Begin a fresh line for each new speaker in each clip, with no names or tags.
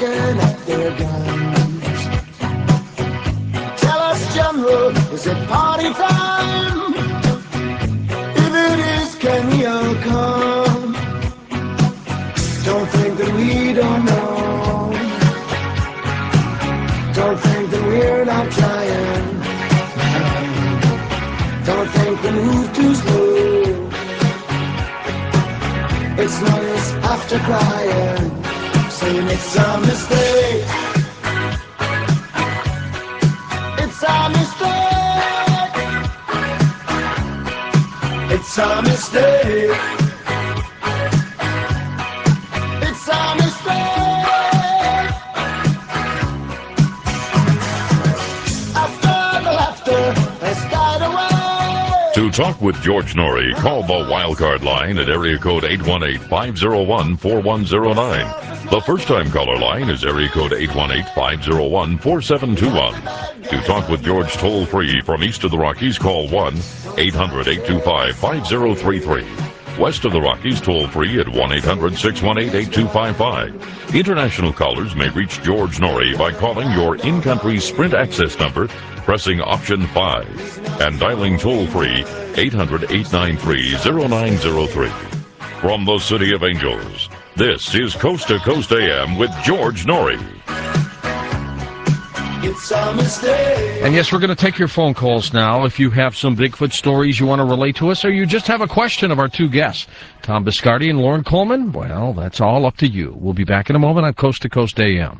looking at their guns. Tell us, General, is it party time? If it is, can you come? Don't think that we don't know. Don't think that we're not trying. Don't think we move too slow. It's no use after crying, saying it's a mistake. It's a mistake. It's a mistake. It's a mistake. After the laughter has died away.
To talk with George Noory, call the Wildcard line at area code 818-501-4109. The first-time caller line is area code 818-501-4721. To talk with George toll-free from east of the Rockies, call 1-800-825-5033. West of the Rockies, toll-free at 1-800-618-8255. International callers may reach George Noory by calling your in-country Sprint access number, pressing option 5, and dialing toll-free 800-893-0903. From the City of Angels, this is Coast to Coast AM with George Noory.
It's a mistake.
And yes, we're going to take your phone calls now. If you have some Bigfoot stories you want to relate to us, or you just have a question of our two guests, Tom Biscardi and Loren Coleman, well, that's all up to you. We'll be back in a moment on Coast to Coast AM.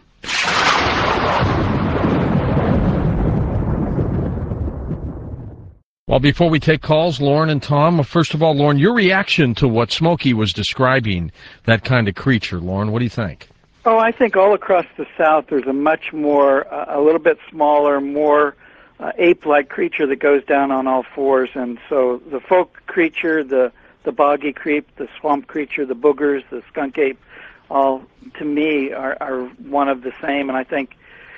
Well, before we take calls, Loren and Tom, first of all, Loren, your reaction to what Smokey was describing, that kind of creature. Loren, what do you think?
Oh, I think all across the South there's a much more, a little bit smaller, more ape-like creature that goes down on all fours. And so the folk creature, the boggy creep, the swamp creature, the boogers, the skunk ape, all, to me, are one of the same. And I think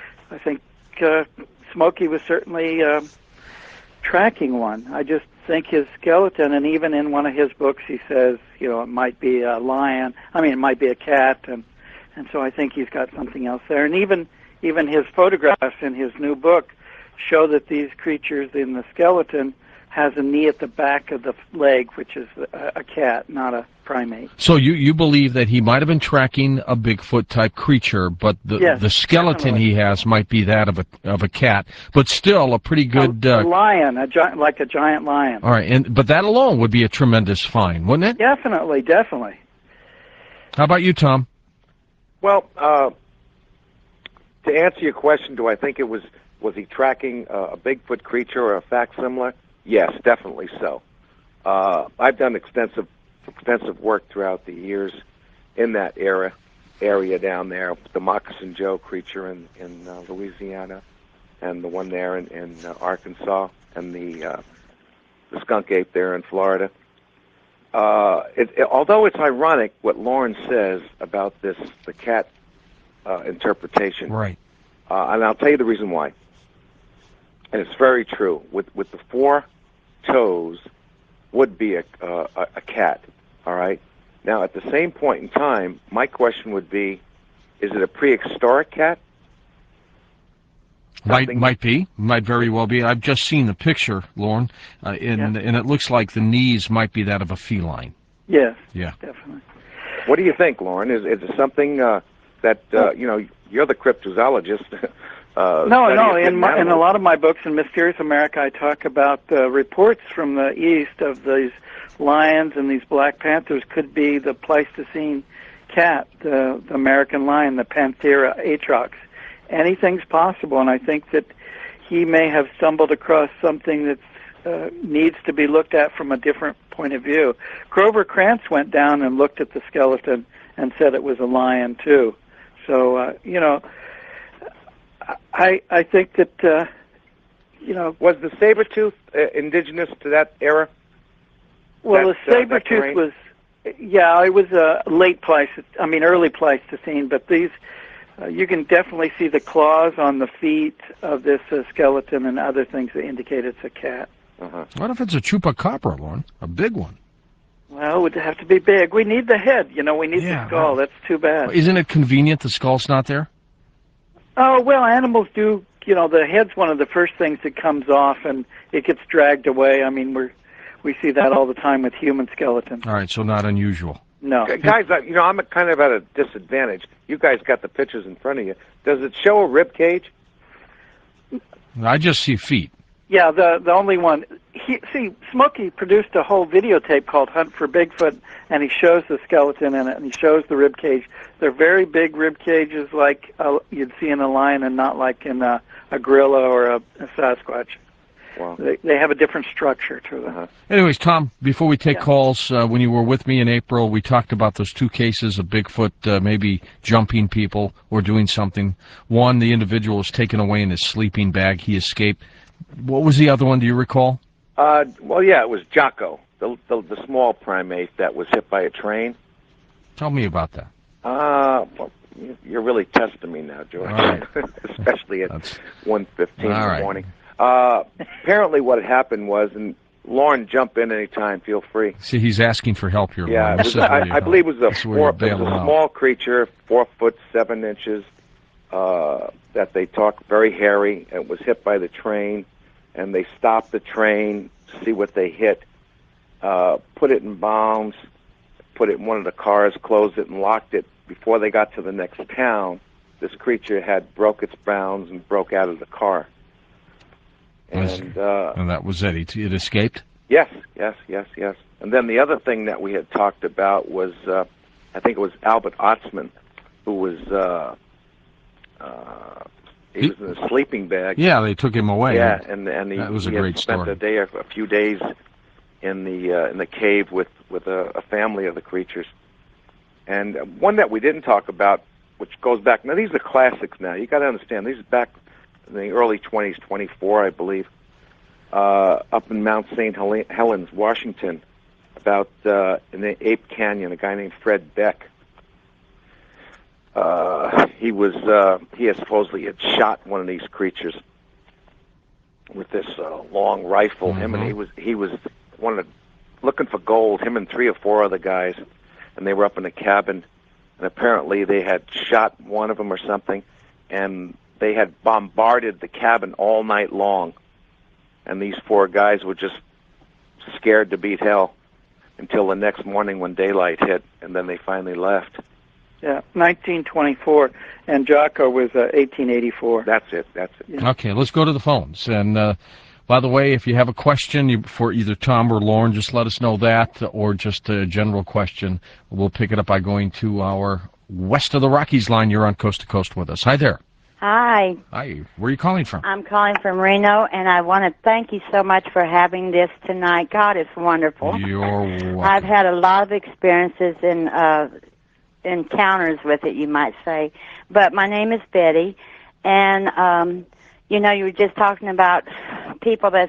Smokey was certainly tracking one. I just think his skeleton, and even in one of his books he says, you know, it might be a lion, it might be a cat, and so I think he's got something else there. And even his photographs in his new book show that these creatures in the skeleton has a knee at the back of the leg, which is a cat, not a primate.
So you believe that he might have been tracking a Bigfoot-type creature, but the skeleton
definitely.
he has might be that of a cat, but still a pretty good...
A lion, like a giant lion.
All right, but that alone would be a tremendous find, wouldn't it?
Definitely.
How about you, Tom?
Well, to answer your question, do I think was he tracking a Bigfoot creature or a facsimile? Yes, definitely so. I've done extensive work throughout the years in that area down there, the Moccasin Joe creature in Louisiana, and the one there in Arkansas, and the skunk ape there in Florida. Although it's ironic what Loren says about the cat interpretation,
right?
And I'll tell you the reason why. And it's very true. With the four toes would be a cat. All right. Now, at the same point in time, my question would be: is it a prehistoric cat?
Might very well be. I've just seen the picture, Loren, and it looks like the knees might be that of a feline.
Yes.
Yeah.
Definitely.
What do you think, Loren? Is it something that you're the cryptozoologist?
No. In a lot of my books in Mysterious America, I talk about reports from the east of these lions and these black panthers could be the Pleistocene cat, the American lion, the Panthera atrox. Anything's possible, and I think that he may have stumbled across something that needs to be looked at from a different point of view. Grover Krantz went down and looked at the skeleton and said it was a lion too. So I think that
was the saber-tooth indigenous to that era?
Well, the saber-tooth was, it was early Pleistocene, but these, you can definitely see the claws on the feet of this skeleton and other things that indicate it's a cat.
Uh-huh.
What if it's a chupacabra, Loren? A big one?
Well, it would have to be big. We need the head, we need the skull. That's too bad.
Isn't it convenient the skull's not there?
Oh, well, animals do, the head's one of the first things that comes off, and it gets dragged away. I mean, we see that all the time with human skeletons.
All right, so not unusual.
No.
Guys, I'm kind of at a disadvantage. You guys got the pictures in front of you. Does it show a rib cage?
I just see feet.
Yeah, the only one. Smokey produced a whole videotape called Hunt for Bigfoot, and he shows the skeleton in it, and he shows the rib cage. They're very big rib cages, like you'd see in a lion, and not like in a gorilla or a Sasquatch.
Wow.
They have a different structure to them.
Uh-huh.
Anyways, Tom, before we take calls, when you were with me in April, we talked about those 2 cases of Bigfoot maybe jumping people or doing something. One, the individual was taken away in his sleeping bag. He escaped. What was the other one? Do you recall?
Well, yeah, it was Jocko, the small primate that was hit by a train.
Tell me about that.
Well, you're really testing me now, George,
Right.
especially at 1:15 in the morning. Apparently what happened was, and Lauren, jump in anytime, feel free.
See, he's asking for help here.
Yeah, I believe it was a small creature, 4 foot 7 inches, that they talk very hairy. It was hit by the train, and they stopped the train to see what they hit, put it in bounds, put it in one of the cars, closed it, and locked it. Before they got to the next town, this creature had broke its bounds and broke out of the car. And
that was it. It escaped?
Yes. And then the other thing that we had talked about was, I think it was Albert Otzman, who was, he was in a sleeping bag.
Yeah, they took him away.
Yeah, and he,
that was a
he
great
had spent
story.
a few days in the cave with a family of the creatures. And one that we didn't talk about, which goes back, now these are classics now. You got to understand, these are back in the early 20s, 24, I believe, up in Mount St. Helens, Washington, about in the Ape Canyon, a guy named Fred Beck. He had supposedly had shot one of these creatures with this long rifle.
Mm-hmm.
Him and he was looking for gold. Him and 3 or 4 other guys, and they were up in a cabin. And apparently they had shot one of them or something, and they had bombarded the cabin all night long. And these 4 guys were just scared to beat hell until the next morning when daylight hit, and then they finally left.
Yeah, 1924, and Jocko was 1884.
That's it.
Yeah.
Okay, let's go to the phones. And by the way, if you have a question for either Tom or Lauren, just let us know that, or just a general question. We'll pick it up by going to our West of the Rockies line. You're on Coast to Coast with us. Hi there.
Hi.
Hi. Where are you calling from?
I'm calling from Reno, and I want to thank you so much for having this tonight. God, it's wonderful.
You're welcome.
I've had a lot of experiences in encounters with it, you might say. But my name is Betty, and, you were just talking about people that's,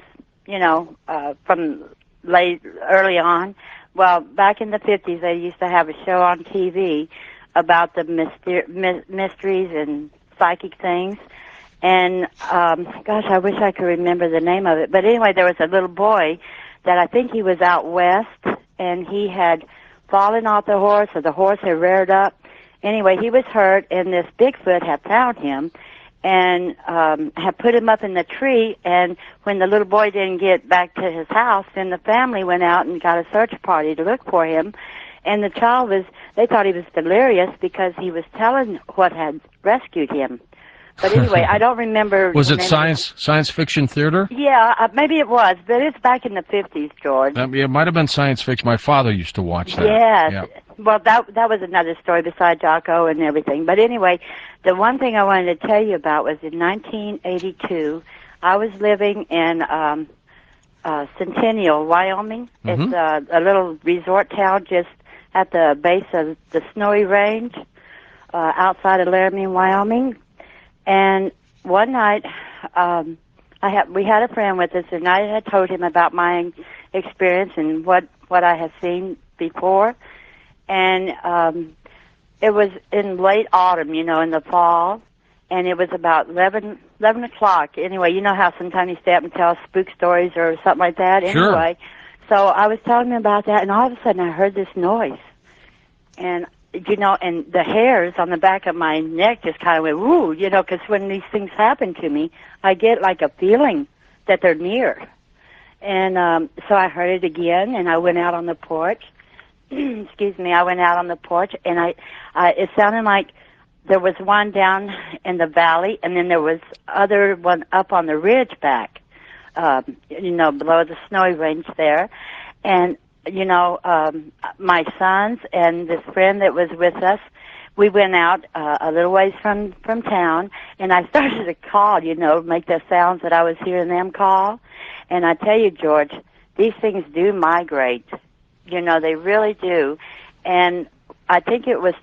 from early on. Well, back in the 50s, they used to have a show on TV about the mysteries and psychic things. And, gosh, I wish I could remember the name of it. But anyway, there was a little boy that I think he was out west, and he had fallen off the horse, or the horse had reared up. Anyway, he was hurt, and this Bigfoot had found him and had put him up in the tree. And when the little boy didn't get back to his house, then the family went out and got a search party to look for him. And the child they thought he was delirious because he was telling what had rescued him. But anyway, I don't remember.
Was it science fiction theater?
Yeah, maybe it was, but it's back in the 50s, George.
It might have been science fiction. My father used to watch that.
Yes.
Yeah.
Well, that was another story besides Jocko and everything. But anyway, the one thing I wanted to tell you about was in 1982, I was living in Centennial, Wyoming.
Mm-hmm.
It's a little resort town just at the base of the Snowy Range outside of Laramie, Wyoming. And one night, we had a friend with us, and I had told him about my experience and what I had seen before. And it was in late autumn, in the fall, and it was about 11 o'clock. Anyway, you know how sometimes you stay up and tell spook stories or something like that?
Sure.
Anyway, so I was telling him about that, and all of a sudden I heard this noise. And you know, and the hairs on the back of my neck just kind of went, woo, you know, because when these things happen to me, I get like a feeling that they're near. And so I heard it again, and I went out on the porch. Excuse me, I went out on the porch, and it sounded like there was one down in the valley, and then there was other one up on the ridge back, you know, below the snowy range there. And you know, my sons and this friend that was with us, we went out a little ways from town, and I started to call, you know, make the sounds that I was hearing them call. And I tell you, George, these things do migrate. You know, they really do. And I think it was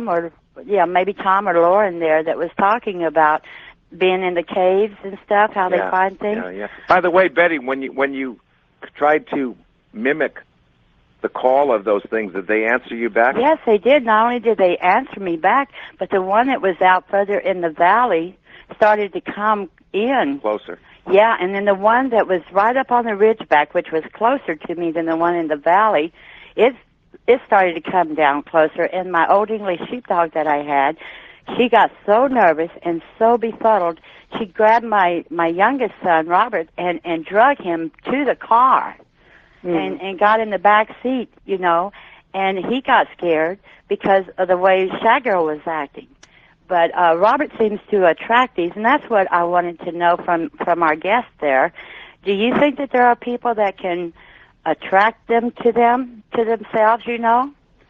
maybe Tom or Lauren there that was talking about being in the caves and stuff, how they find things.
Yeah. By the way, Betty, when you tried to mimic the call of those things, did they answer you back?
Yes, they did. Not only did they answer me back, but the one that was out further in the valley started to come in.
Closer.
Yeah, and then the one that was right up on the ridgeback, which was closer to me than the one in the valley, it started to come down closer. And my old English sheepdog that I had, she got so nervous and so befuddled, she grabbed my youngest son, Robert, and drug him to the car. And got in the back seat, you know, and he got scared because of the way Shagirl was acting. But Robert seems to attract these, and that's what I wanted to know from our guest there. Do you think that there are people that can attract them to themselves, you know?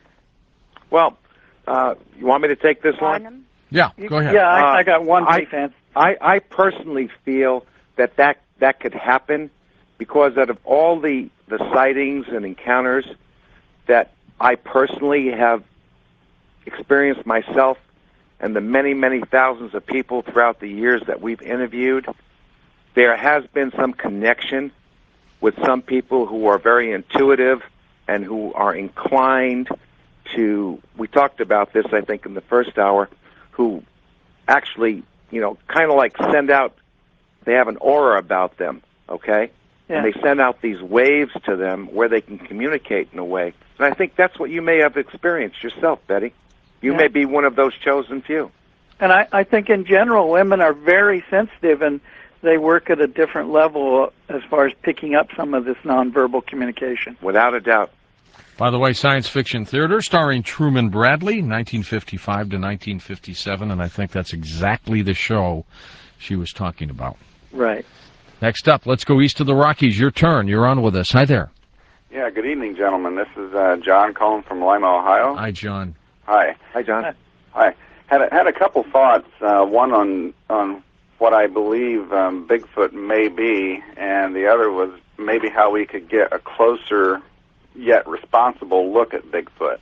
Well, you want me to take this one?
Yeah, go ahead.
Yeah, I got one brief answer.
I personally feel that could happen because out of all the sightings and encounters that I personally have experienced myself and the many, many thousands of people throughout the years that we've interviewed, there has been some connection with some people who are very intuitive and who are inclined to, we talked about this, I think, in the first hour, who actually, you know, kind of like send out, they have an aura about them, okay?
Yeah.
And they send out these waves to them where they can communicate in a way. And I think that's what you may have experienced yourself, Betty. You may be one of those chosen few.
And I think in general, women are very sensitive, and they work at a different level as far as picking up some of this nonverbal communication.
Without a doubt.
By the way, Science Fiction Theater, starring Truman Bradley, 1955 to 1957, and I think that's exactly the show she was talking about.
Right.
Next up, let's go east of the Rockies. Your turn. You're on with us. Hi there.
Yeah, good evening, gentlemen. This is John calling from Lima, Ohio.
Hi, John.
Hi.
Hi, John.
Hi. Had a couple thoughts. One on what I believe Bigfoot may be, and the other was maybe how we could get a closer yet responsible look at Bigfoot.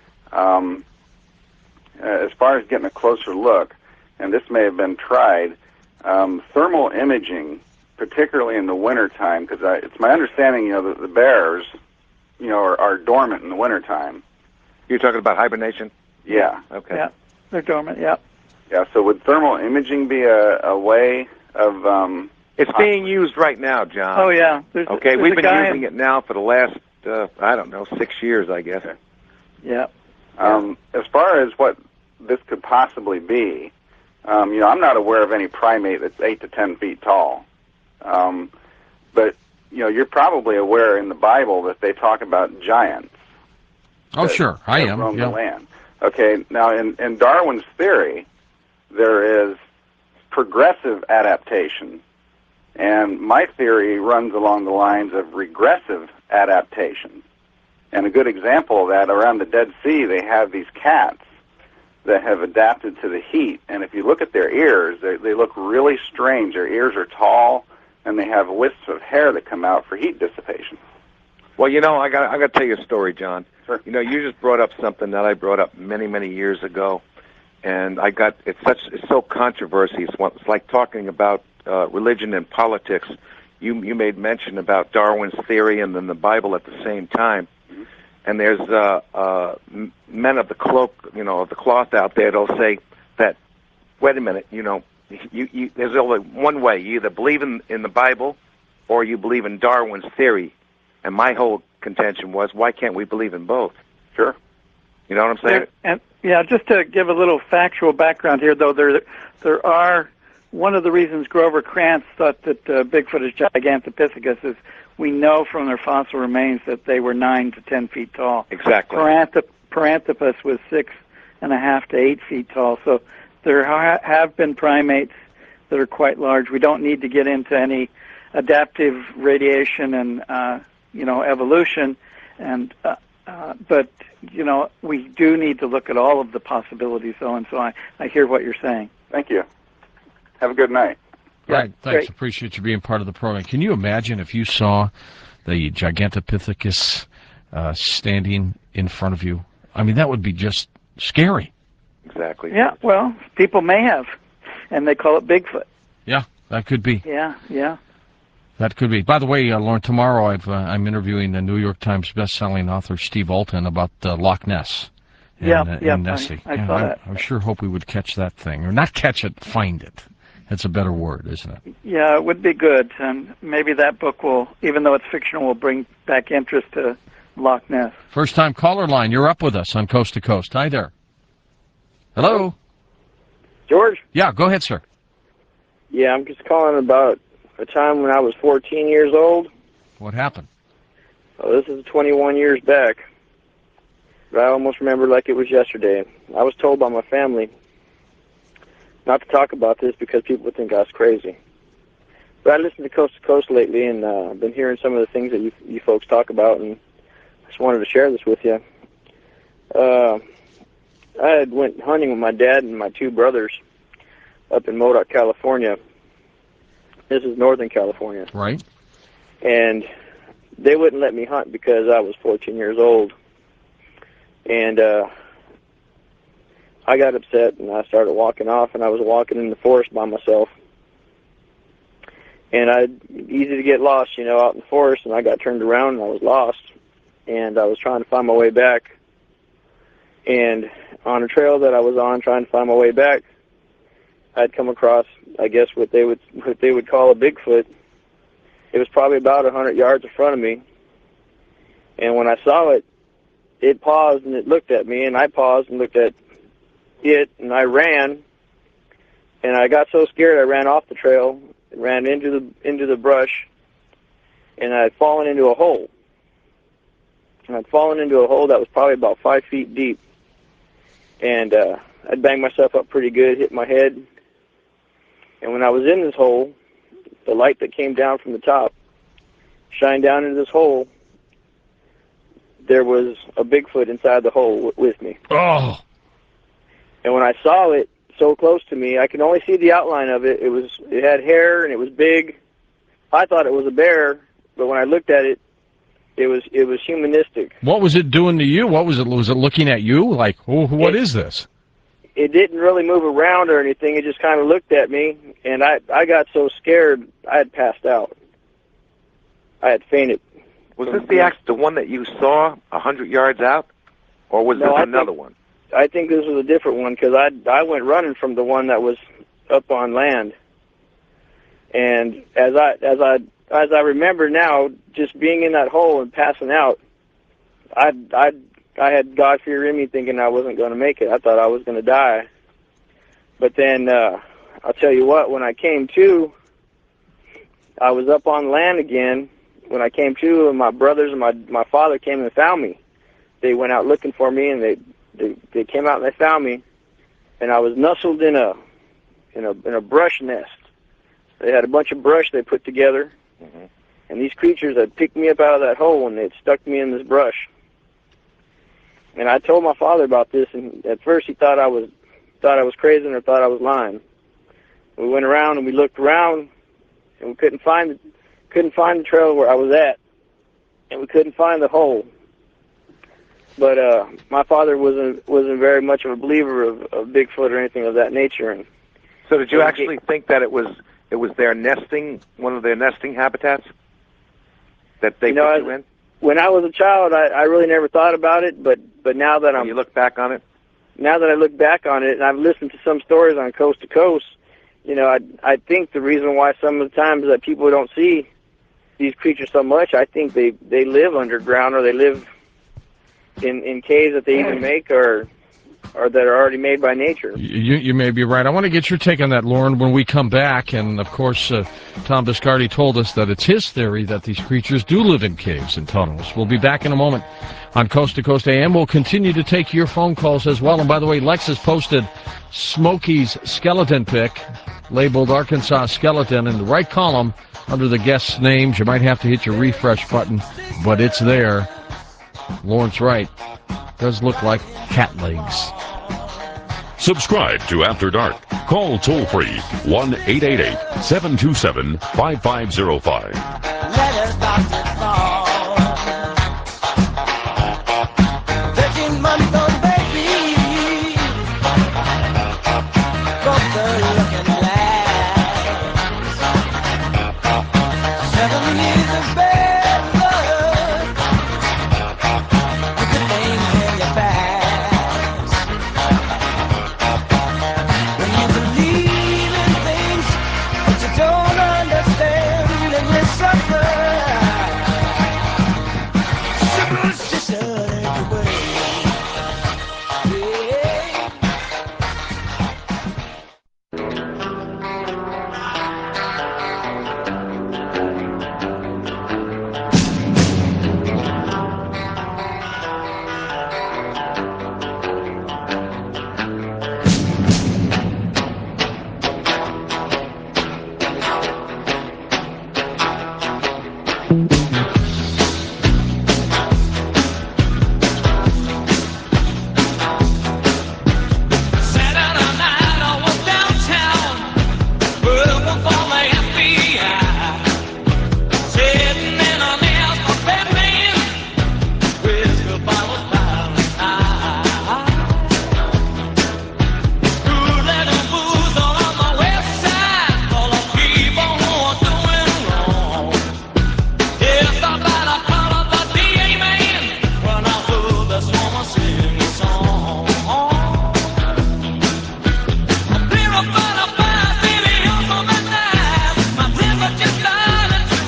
As far as getting a closer look, and this may have been tried, thermal imaging, particularly in the wintertime, because it's my understanding, you know, that the bears, you know, are dormant in the wintertime.
You're talking about hibernation?
Yeah.
Okay.
Yeah, they're dormant, yeah.
Yeah, so would thermal imaging be a way of...
It's being used right now, John.
Oh, yeah.
We've been using it now for the last, 6 years, I guess.
Yeah.
As far as what this could possibly be, you know, I'm not aware of any primate that's 8 to 10 feet tall. But, you know, you're probably aware in the Bible that they talk about giants.
Oh, sure. I am.
Roam the land. Okay, now in Darwin's theory, there is progressive adaptation. And my theory runs along the lines of regressive adaptation. And a good example of that, around the Dead Sea, they have these cats that have adapted to the heat. And if you look at their ears, they look really strange. Their ears are tall, and they have wisps of hair that come out for heat dissipation.
Well, you know, I got to tell you a story, John.
Sure.
You know, you just brought up something that I brought up many, many years ago, and it's so controversial. It's like talking about religion and politics. You made mention about Darwin's theory and then the Bible at the same time.
Mm-hmm.
And there's men of the cloth out there that'll say that, wait a minute, you know, you there's only one way. You either believe in the Bible or you believe in Darwin's theory. And my whole contention was, why can't we believe in both?
Sure.
You know what I'm saying?
And yeah, just to give a little factual background here, though, there are one of the reasons Grover Krantz thought that Bigfoot is Gigantopithecus is we know from their fossil remains that they were 9 to 10 feet tall.
Exactly.
Paranthropus was 6.5 to 8 feet tall. So there have been primates that are quite large. We don't need to get into any adaptive radiation and evolution, but we do need to look at all of the possibilities, though. And so I hear what you're saying.
Thank you. Have a good night.
Right, thanks.
Great.
Appreciate you being part of the program. Can you imagine if you saw the Gigantopithecus standing in front of you? I mean, that would be just scary.
Exactly.
Yeah, well, people may have, and they call it Bigfoot.
Yeah, that could be.
Yeah.
That could be. By the way, Lauren, tomorrow I'm interviewing the New York Times best-selling author Steve Alton about Loch Ness. And Nessie.
I saw that.
I sure hope we would catch that thing. Or not catch it, find it. That's a better word, isn't it?
Yeah, it would be good. And maybe that book will, even though it's fictional, will bring back interest to Loch Ness.
First-time caller line, you're up with us on Coast to Coast. Hi there. Hello?
George?
Yeah, go ahead, sir.
Yeah, I'm just calling about a time when I was 14 years old.
What happened?
Well, this is 21 years back. But I almost remember like it was yesterday. I was told by my family not to talk about this because people would think I was crazy. But I listened to Coast lately, and I've been hearing some of the things that you folks talk about, and I just wanted to share this with you. I had went hunting with my dad and my two brothers up in Modoc, California. This is Northern California.
Right.
And they wouldn't let me hunt because I was 14 years old. And I got upset, and I started walking off, and I was walking in the forest by myself. And easy to get lost, out in the forest, and I got turned around, and I was lost. And I was trying to find my way back. And on a trail that I was on trying to find my way back, I'd come across, I guess, what they would call a Bigfoot. It was probably about 100 yards in front of me. And when I saw it, it paused and it looked at me, and I paused and looked at it, and I ran. And I got so scared I ran off the trail, ran into the brush, and I had fallen into a hole. And I'd fallen into a hole that was probably about 5 feet deep. And I'd banged myself up pretty good, hit my head. And when I was in this hole, the light that came down from the top shined down into this hole. There was a Bigfoot inside the hole with me.
Oh!
And when I saw it so close to me, I could only see the outline of it. It had hair and it was big. I thought it was a bear, but when I looked at it, it was humanistic.
What was it doing to you? What was it? Was it looking at you? Like, oh, what is this?
It didn't really move around or anything. It just kind of looked at me, and I got so scared I had passed out. I had fainted.
Was this the one that you saw 100 yards out, or was this another one?
I think this was a different one because I went running from the one that was up on land, and as I remember now, just being in that hole and passing out, I had God fear in me, thinking I wasn't going to make it. I thought I was going to die. But then I'll tell you what, when I came to, I was up on land again. When I came to, and my brothers and my father came and found me. They went out looking for me, and they came out and they found me, and I was nestled in a brush nest. They had a bunch of brush they put together, and these creatures had picked me up out of that hole, and they had stuck me in this brush. And I told my father about this, and at first he thought I was crazy or thought I was lying. We went around and we looked around, and we couldn't find the trail where I was at, and we couldn't find the hole. But my father wasn't very much of a believer of Bigfoot or anything of that nature. And
so, did you actually think that it was their nesting, one of their nesting habitats that they put you in?
When I was a child, I really never thought about it, but now that
you look back on it?
Now that I look back on it, and I've listened to some stories on Coast to Coast, I think the reason why some of the times that people don't see these creatures so much, I think they live underground, or they live in caves that they either make or that are already made by nature.
You may be right. I want to get your take on that, Lauren, when we come back. And, of course, Tom Biscardi told us that it's his theory that these creatures do live in caves and tunnels. We'll be back in a moment on Coast to Coast AM. We'll continue to take your phone calls as well. And, by the way, Lex has posted Smokey's skeleton pic, labeled Arkansas Skeleton, in the right column under the guests' names. You might have to hit your refresh button, but it's there. Lauren's right. Does look like cat legs.
Subscribe to After Dark. Call toll-free 1-888-727-5505.
Let us stop this fall. 13 months old baby, broke the looking glass. 7 years of bad luck, with the things in your past. When you believe in things that you don't understand, and you suffer. Superstition everywhere. Yeah. Saturday night I was downtown, working for the FBI, sitting in an asphalt bedpan, whiskey bottles piling high. Roulette and booze all on the west side, all the people who are doing wrong. Yes, I bet I followed the DA man when I heard this woman sing a song. Clear up on a fire, baby, on my knife. My temperature started to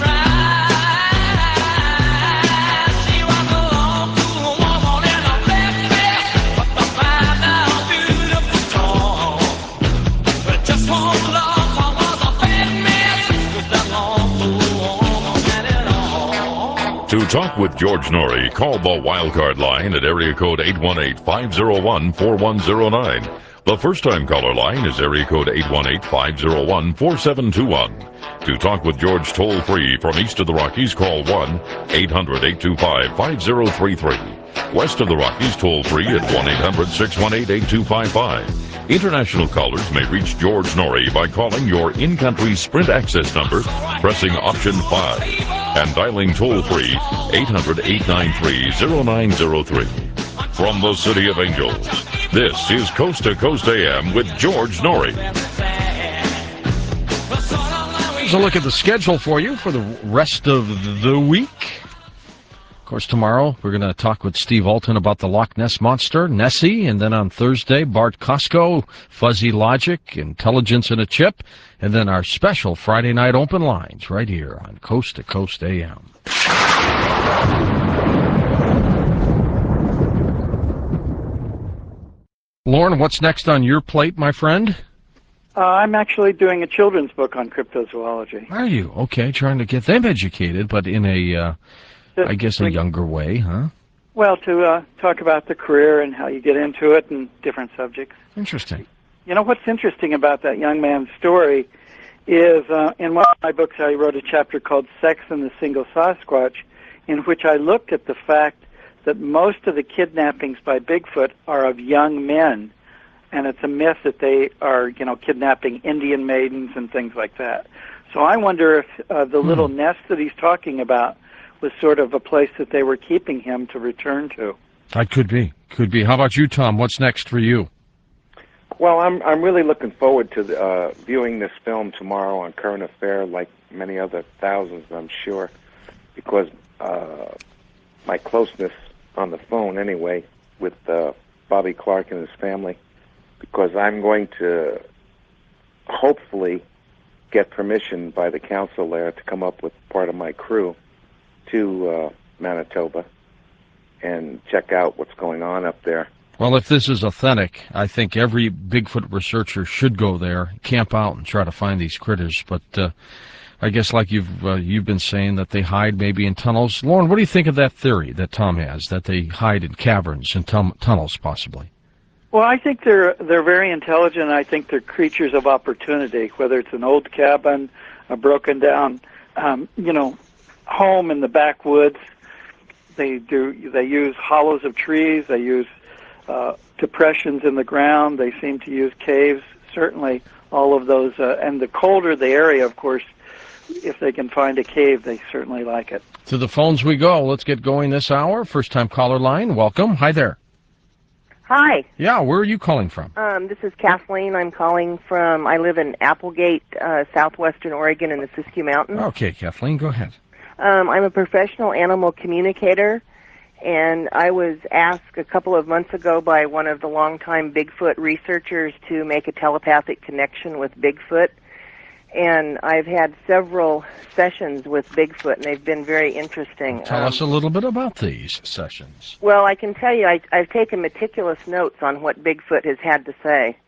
rise. She was belong to a woman in a black dress, but the fine now beautiful tall. But just one love, I was a fat mess with that long blue woman had it all.
To talk with George Norrie, call the wildcard line at area code 818-501-4109. The first-time caller line is area code 818-501-4721. To talk with George toll-free from east of the Rockies, call 1-800-825-5033. West of the Rockies, toll-free at 1-800-618-8255. International callers may reach George Norrie by calling your in-country Sprint access number, pressing option 5, and dialing toll-free 800-893-0903. From the City of Angels, this is Coast to Coast AM with George Norrie.
Here's a look at the schedule for you for the rest of the week. Of course, tomorrow we're going to talk with Steve Alton about the Loch Ness Monster, Nessie, and then on Thursday, Bart Costco, Fuzzy Logic, Intelligence in a Chip, and then our special Friday night open lines right here on Coast to Coast AM. Lauren, what's next on your plate, my friend?
I'm actually doing a children's book on cryptozoology.
Are you? Okay, trying to get them educated, but in a, I guess, a younger way, huh?
Well, to talk about the career and how you get into it and different subjects.
Interesting.
You know, what's interesting about that young man's story is in one of my books I wrote a chapter called Sex and the Single Sasquatch, in which I looked at the fact that most of the kidnappings by Bigfoot are of young men, and it's a myth that they are, you know, kidnapping Indian maidens and things like that. So I wonder if the little nest that he's talking about was sort of a place that they were keeping him to return to.
That could be. Could be. How about you, Tom? What's next for you?
Well, I'm really looking forward to viewing this film tomorrow on Current Affair, like many other thousands, I'm sure, because my closeness on the phone, anyway, with Bobby Clark and his family, because I'm going to hopefully get permission by the council there to come up with part of my crew to Manitoba and check out what's going on up there.
Well, if this is authentic, I think every Bigfoot researcher should go there, camp out, and try to find these critters. But I guess, like you've been saying, that they hide maybe in tunnels. Lauren, what do you think of that theory that Tom has, that they hide in caverns and tunnels, possibly?
Well, I think they're very intelligent. I think they're creatures of opportunity, whether it's an old cabin, a broken down, home in the backwoods. They use hollows of trees. They use depressions in the ground. They seem to use caves. Certainly, all of those. And the colder the area, of course, if they can find a cave, they certainly like it.
To the phones we go. Let's get going this hour. First-time caller line. Welcome. Hi there.
Hi.
Yeah, where are you calling from?
This is Kathleen. I'm calling from, I live in Applegate, southwestern Oregon in the Siskiyou Mountains.
Okay, Kathleen, go ahead.
I'm a professional animal communicator, and I was asked a couple of months ago by one of the longtime Bigfoot researchers to make a telepathic connection with Bigfoot. And I've had several sessions with Bigfoot, and they've been very interesting.
Tell us a little bit about these sessions.
Well, I can tell you I've taken meticulous notes on what Bigfoot has had to say.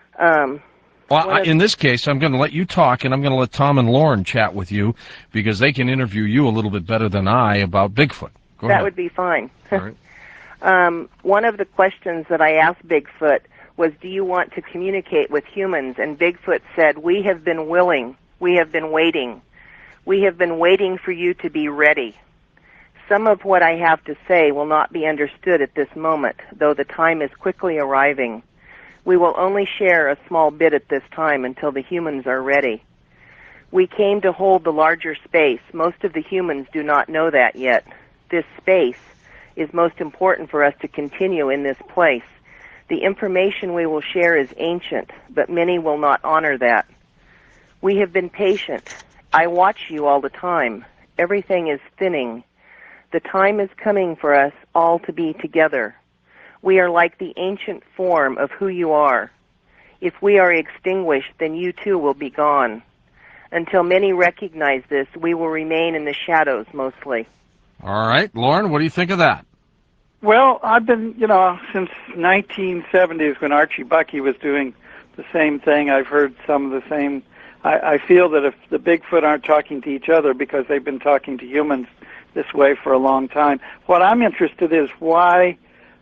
In this case, I'm going to let you talk, and I'm going to let Tom and Lauren chat with you, because they can interview you a little bit better than I about Bigfoot. Go ahead.
That would be fine.
All right.
One of the questions that I asked Bigfoot was, do you want to communicate with humans? And Bigfoot said, we have been willing. We have been waiting. We have been waiting for you to be ready. Some of what I have to say will not be understood at this moment, though the time is quickly arriving. We will only share a small bit at this time until the humans are ready. We came to hold the larger space. Most of the humans do not know that yet. This space is most important for us to continue in this place. The information we will share is ancient, but many will not honor that. We have been patient. I watch you all the time. Everything is thinning. The time is coming for us all to be together. We are like the ancient form of who you are. If we are extinguished, then you too will be gone. Until many recognize this, we will remain in the shadows mostly.
All right. Lauren, what do you think of that?
Well, I've been, since 1970s when Archie Bucky was doing the same thing. I've heard some of the same. I feel that if the Bigfoot aren't talking to each other because they've been talking to humans this way for a long time. What I'm interested is why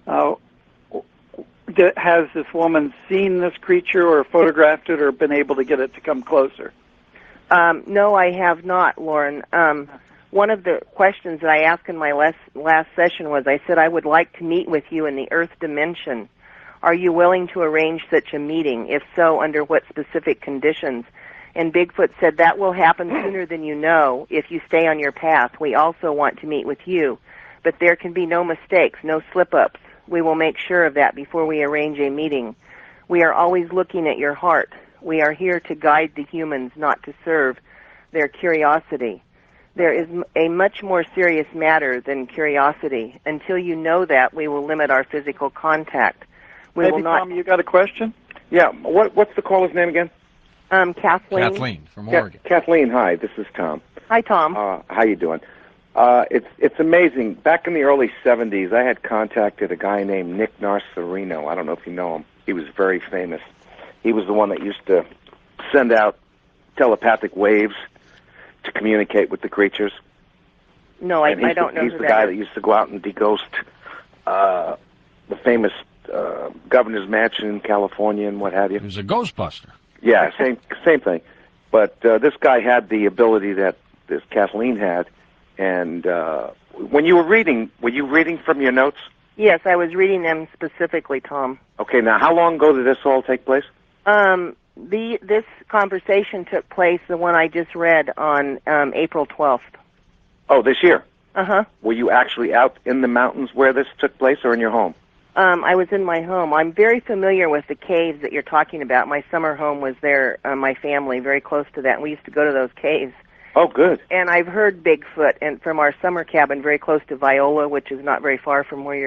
has this woman seen this creature or photographed it or been able to get it to come closer?
No, I have not, Lauren. One of the questions that I asked in my last session was, I said, I would like to meet with you in the Earth dimension. Are you willing to arrange such a meeting? If so, under what specific conditions? And Bigfoot said, that will happen sooner than you know if you stay on your path. We also want to meet with you. But there can be no mistakes, no slip-ups. We will make sure of that before we arrange a meeting. We are always looking at your heart. We are here to guide the humans, not to serve their curiosity. There is a much more serious matter than curiosity. Until you know that, we will limit our physical contact.
Maybe, Tom, you got a question?
Yeah. What's the caller's name again?
Kathleen.
Kathleen from Oregon.
Kathleen, hi. This is Tom.
Hi, Tom.
How you doing? It's amazing. Back in the early 70s, I had contacted a guy named Nick Narcerino. I don't know if you know him. He was very famous. He was the one that used to send out telepathic waves to communicate with the creatures.
No, I don't know who that is.
He's the guy that used to go out and deghost the famous governor's mansion in California and what have you.
He was a Ghostbuster.
Yeah, same thing. But this guy had the ability that this Kathleen had. And when you were reading from your notes?
Yes, I was reading them specifically, Tom.
Okay, now how long ago did this all take place?
This conversation took place, the one I just read, on April 12th.
Oh, this year?
Uh-huh.
Were you actually out in the mountains where this took place or in your home?
I was in my home. I'm very familiar with the caves that you're talking about. My summer home was there, my family, very close to that, and we used to go to those caves.
Oh, good.
And I've heard Bigfoot and from our summer cabin very close to Viola, which is not very far from where you're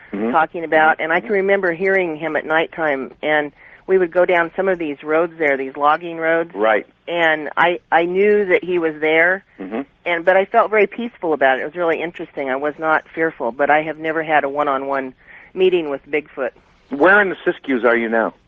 talking about, and I can remember hearing him at nighttime, and we would go down some of these roads there, these logging roads.
Right.
And I knew that he was there, but I felt very peaceful about it. It was really interesting. I was not fearful, but I have never had a one-on-one meeting with Bigfoot.
Where in the Siskiyous are you now?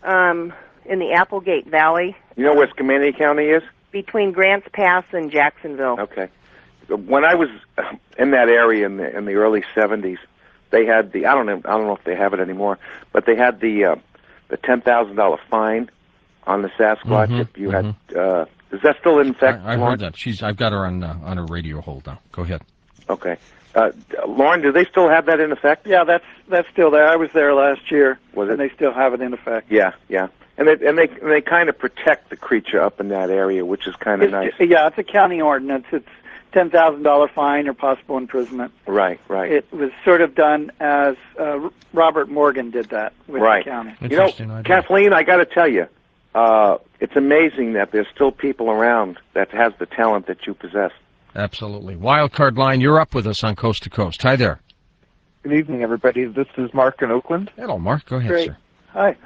In the Applegate Valley.
You know where Skamania County is?
Between Grants Pass and Jacksonville.
Okay. When I was in that area in the early 70s, they had I don't know if they have it anymore, but they had the $10,000 fine on the Sasquatch if you had. Is that still in effect?
I heard that. I've got her on a radio hold now. Go ahead.
Okay. Lauren, do they still have that in effect?
Yeah, that's still there. I was there last year.
Was it?
And they still have it in effect.
Yeah. And they kind of protect the creature up in that area, which is kind of nice.
Yeah, it's a county ordinance. It's $10,000 fine or possible imprisonment.
Right.
It was sort of done as Robert Morgan did that with the county.
You know, Kathleen, I got to tell you, it's amazing that there's still people around that has the talent that you possess.
Absolutely. Wildcard Line, you're up with us on Coast to Coast. Hi there.
Good evening, everybody. This is Mark in Oakland.
Hello, Mark. Go ahead,
Great.
sir.
Hi.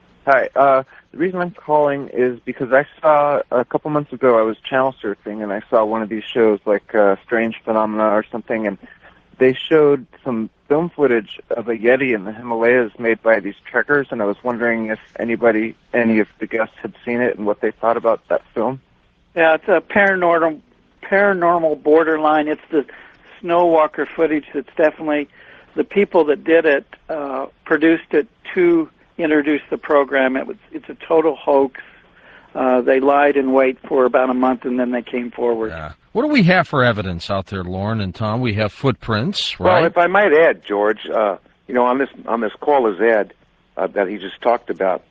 The reason I'm calling is because I saw a couple months ago, I was channel surfing, and I saw one of these shows like Strange Phenomena or something, and they showed some film footage of a Yeti in the Himalayas made by these trekkers, and I was wondering if any of the guests had seen it and what they thought about that film.
Yeah, it's a paranormal borderline. It's the Snowwalker footage that's definitely the people that did it produced it to introduce the program. It's a total hoax. They lied in wait for about a month, and then they came forward.
Yeah. What do we have for evidence out there, Lauren and Tom? We have footprints, right?
Well, if I might add, George, on this caller's ad that he just talked about,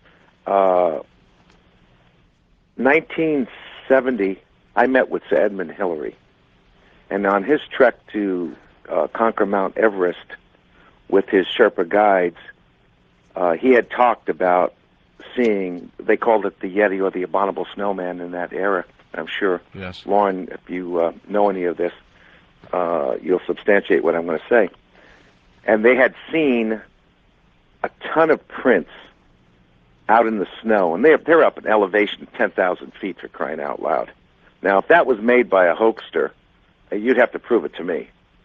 1970, I met with Sir Edmund Hillary, and on his trek to conquer Mount Everest with his Sherpa guides, he had talked about seeing, they called it the Yeti or the Abominable Snowman in that era. I'm sure,
yes.
Lauren, if you know any of this, you'll substantiate what I'm going to say. And they had seen a ton of prints out in the snow, and they're up in elevation 10,000 feet, for crying out loud. Now, if that was made by a hoaxster, you'd have to prove it to me.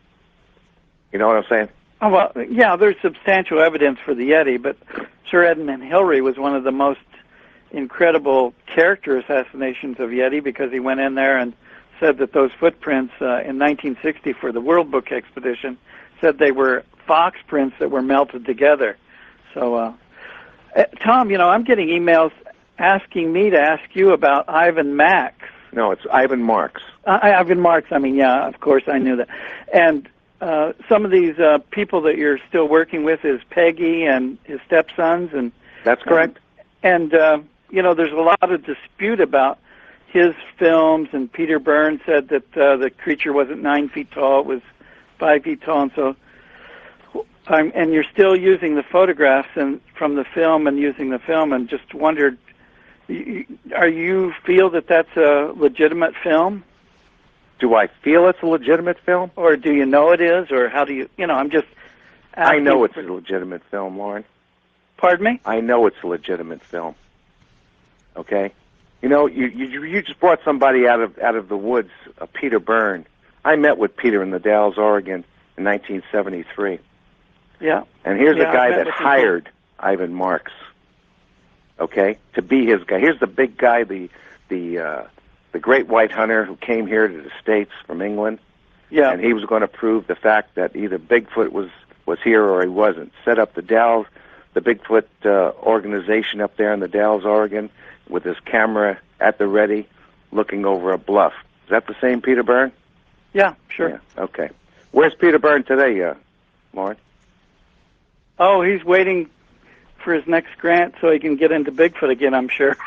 You know what I'm saying?
Oh, well, yeah, there's substantial evidence for the Yeti, but Sir Edmund Hillary was one of the most incredible character assassinations of Yeti, because he went in there and said that those footprints in 1960 for the World Book expedition said they were fox prints that were melted together. So, Tom, I'm getting emails asking me to ask you about Ivan Max.
No, it's Ivan Marks.
Ivan Marks, yeah, of course I knew that. And some of these people that you're still working with is Peggy and his stepsons. And
that's correct.
And there's a lot of dispute about his films, and Peter Byrne said that the creature wasn't 9 feet tall, it was 5 feet tall, and so and you're still using the photographs from the film and using the film, and just wondered, are you feel that that's a legitimate film?
Do I feel it's a legitimate film?
Or do you know it is, or how do you, I'm just asking.
I know it's a legitimate film, Lauren.
Pardon me?
I know it's a legitimate film. Okay? You just brought somebody out of the woods, Peter Byrne. I met with Peter in the Dalles, Oregon in 1973.
Yeah.
And here's a guy that hired Ivan Marks, okay, to be his guy. Here's the big guy, the great white hunter who came here to the States from England.
Yeah.
And he was going to prove the fact that either Bigfoot was here or he wasn't. Set up the Dalles, the Bigfoot organization up there in the Dalles, Oregon, with his camera at the ready, looking over a bluff. Is that the same Peter Byrne?
Yeah, sure.
Yeah, okay. Where's Peter Byrne today, Lauren?
Oh, he's waiting for his next grant so he can get into Bigfoot again, I'm sure.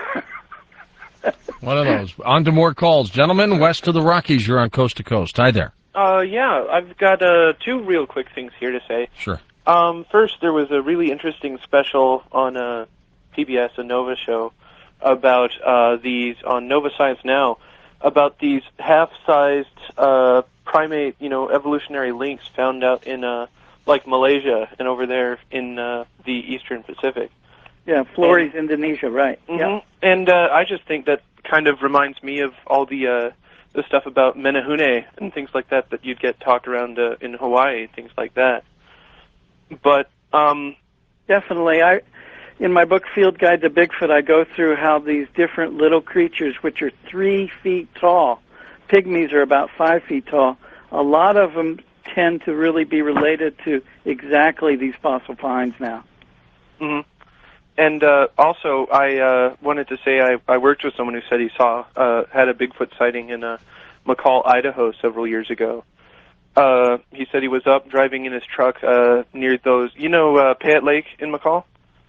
One of those. On to more calls. Gentlemen, west of the Rockies, you're on Coast to Coast. Hi there.
Yeah, I've got two real quick things here to say.
Sure.
First, there was a really interesting special on PBS, a Nova show, about these, on Nova Science Now, about these half-sized primate, evolutionary links found out in like Malaysia and over there in the Eastern Pacific.
Yeah, Flores, Indonesia, right. Yeah.
And I just think that kind of reminds me of all the stuff about Menehune and things like that you'd get talked around in Hawaii, things like that. But
definitely, in my book Field Guide to Bigfoot, I go through how these different little creatures, which are 3 feet tall, pygmies are about 5 feet tall, a lot of them tend to really be related to exactly these fossil finds now.
Mm-hmm. And also, I wanted to say I worked with someone who said he had a Bigfoot sighting in McCall, Idaho several years ago. He said he was up driving in his truck near those, Payette Lake in McCall?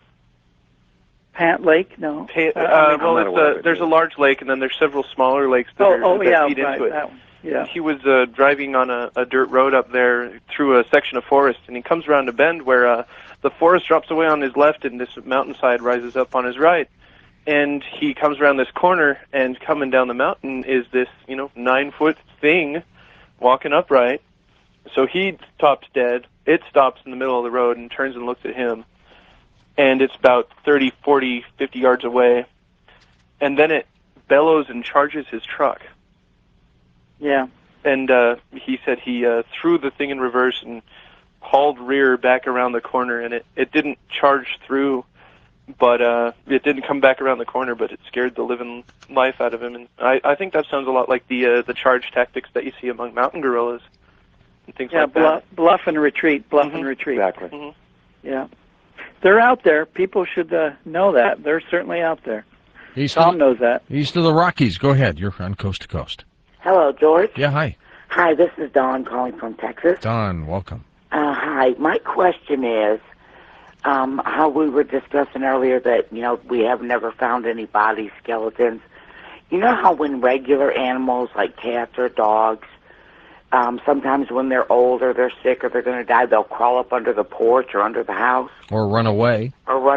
Pant Lake? No.
There's a large lake, and then there's several smaller lakes that feed into it.
That one. Yeah.
He was driving on a dirt road up there through a section of forest, and he comes around a bend where the forest drops away on his left, and this mountainside rises up on his right. And he comes around this corner, and coming down the mountain is this, 9-foot thing walking upright. So he stops dead. It stops in the middle of the road and turns and looks at him. And it's about 30, 40, 50 yards away. And then it bellows and charges his truck.
Yeah.
And he said he threw the thing in reverse and hauled rear back around the corner, and it didn't charge through, but it didn't come back around the corner, but it scared the living life out of him. And I think that sounds a lot like the charge tactics that you see among mountain gorillas and things like that.
Bluff and retreat, and retreat.
Exactly.
Mm-hmm.
Yeah. They're out there. People should know that. They're certainly out there. Tom knows that.
East of the Rockies. Go ahead. You're on Coast to Coast.
Hello, George.
Yeah, hi.
Hi, this is Don calling from Texas.
Don, welcome.
Hi. My question is, how we were discussing earlier that, we have never found any body skeletons. You know how when regular animals like cats or dogs, sometimes when they're old or they're sick or they're going to die, they'll crawl up under the porch or under the house?
Or run away.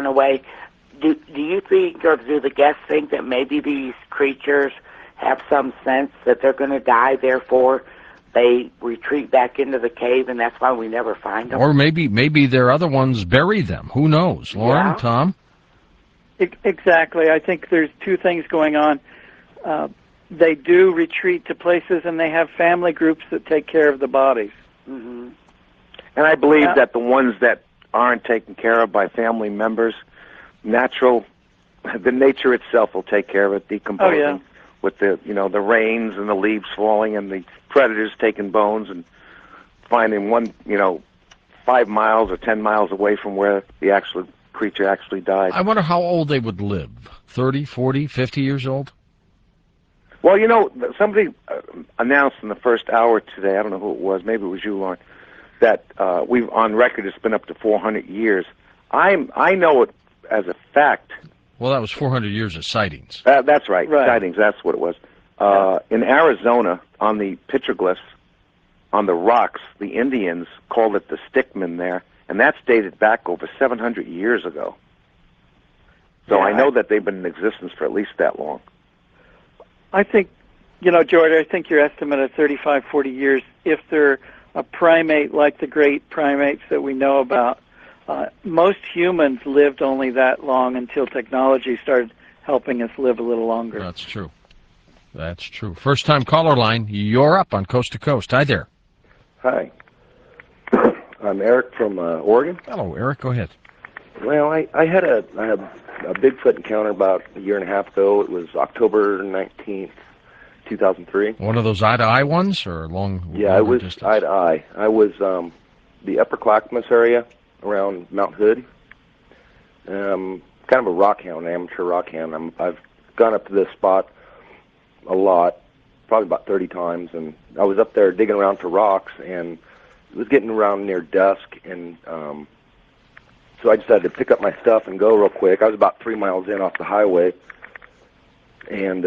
Do you think, or do the guests think that maybe these creatures have some sense that they're going to die, therefore they retreat back into the cave, and that's why we never find them?
Or maybe their other ones bury them. Who knows? Lauren, Tom?
Exactly. I think there's two things going on. They do retreat to places, and they have family groups that take care of the bodies.
Mm-hmm.
And I believe that the ones that aren't taken care of by family members, the nature itself will take care of it, decomposing.
Oh, yeah.
With the the rains and the leaves falling and the predators taking bones and finding one 5 miles or 10 miles away from where the actual creature actually died.
I wonder how old they would live. 30, 40, 50 years old?
Well, somebody announced in the first hour today, I don't know who it was, maybe it was you, Lauren, that we've on record it's been up to 400 years. I know it as a fact.
Well, that was 400 years of sightings.
That's right. Sightings, that's what it was. In Arizona, on the petroglyphs, on the rocks, the Indians called it the stickman there, and that's dated back over 700 years ago. So I know that they've been in existence for at least that long.
I think, George, I think your estimate of 35, 40 years, if they're a primate like the great primates that we know about, most humans lived only that long until technology started helping us live a little longer.
That's true. That's true. First-time caller line, you're up on Coast to Coast. Hi there.
Hi. I'm Eric from Oregon.
Hello, Eric. Go ahead.
Well, I had a Bigfoot encounter about a year and a half ago. It was October 19th, 2003.
One of those eye-to-eye ones or long?
Yeah, it was eye-to-eye. I was the Upper Clackamas area around Mount Hood. Kind of a rock hound, amateur rock hound. I've gone up to this spot a lot, probably about 30 times, and I was up there digging around for rocks, and it was getting around near dusk, and so I decided to pick up my stuff and go real quick. I was about 3 miles in off the highway, and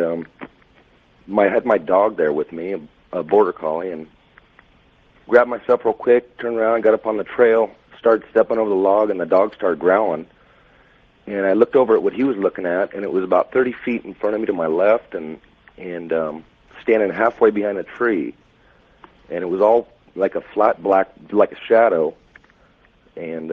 I had my dog there with me, a border collie, and grabbed my stuff real quick, turned around, got up on the trail, started stepping over the log, and the dog started growling. And I looked over at what he was looking at, and it was about 30 feet in front of me to my left, and standing halfway behind a tree. And it was all like a flat black, like a shadow. and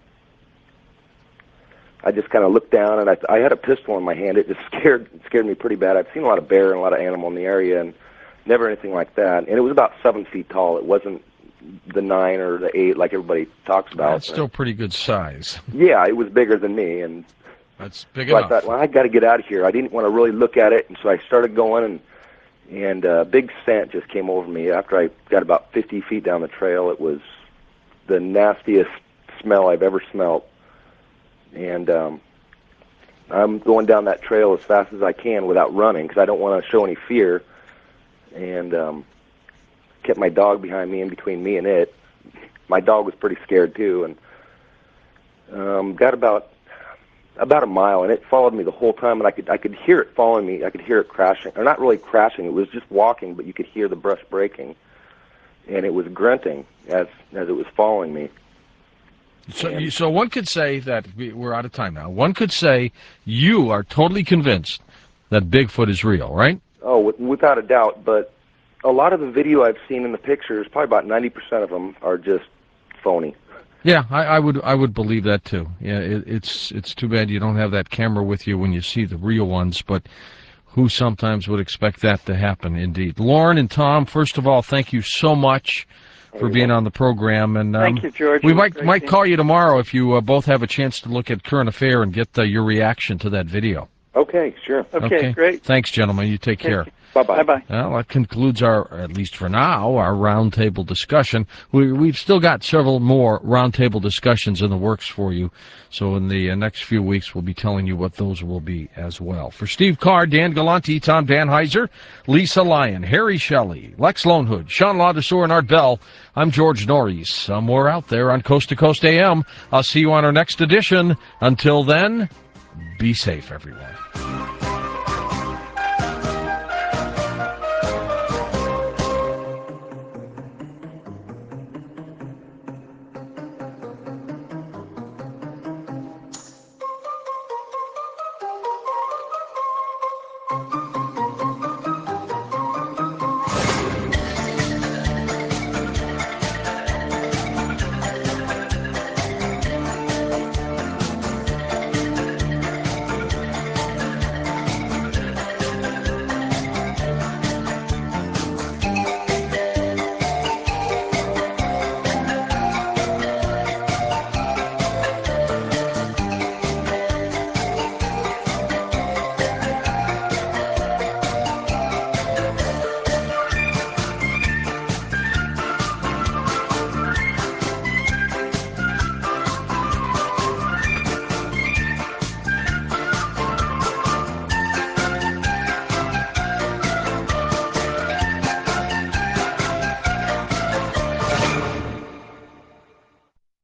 I just kind of looked down, and I had a pistol in my hand. It just scared me pretty bad. I've seen a lot of bear and a lot of animal in the area, and never anything like that. And it was about 7 feet tall. It wasn't the 9 or the 8 like everybody talks about.
That's still pretty good size.
Yeah, it was bigger than me, and
that's big
so
enough.
I thought, well, I got to get out of here. I didn't want to really look at it, and so I started going, and a big scent just came over me. After I got about 50 feet down the trail, it was the nastiest smell I've ever smelt. And I'm going down that trail as fast as I can without running because I don't want to show any fear. And kept my dog behind me, in between me and it. My dog was pretty scared too, and got about a mile, and it followed me the whole time, and I could hear it following me. I could hear it crashing, or not really crashing. It was just walking, but you could hear the brush breaking, and it was grunting as it was following me.
So one could say that we're out of time now. One could say you are totally convinced that Bigfoot is real, right?
Oh, without a doubt. But a lot of the video I've seen in the pictures, probably about 90% of them, are just phony.
Yeah, I would believe that too. Yeah, it's too bad you don't have that camera with you when you see the real ones, but who sometimes would expect that to happen? Indeed. Lauren and Tom, first of all, thank you so much for being on the program, and
thank you, George.
We might call you tomorrow if you both have a chance to look at Current Affair and get your reaction to that video.
Okay, sure.
Okay, great.
Thanks, gentlemen. You take care.
Bye-bye.
Bye-bye.
Well, that concludes at least for now, our roundtable discussion. We've still got several more roundtable discussions in the works for you. So in the next few weeks, we'll be telling you what those will be as well. For Steve Carr, Dan Galante, Tom Danheiser, Lisa Lyon, Harry Shelley, Lex Lonehood, Sean Ladouceur, and Art Bell, I'm George Norris. Somewhere out there on Coast to Coast AM. I'll see you on our next edition. Until then, be safe, everyone.
Thank you.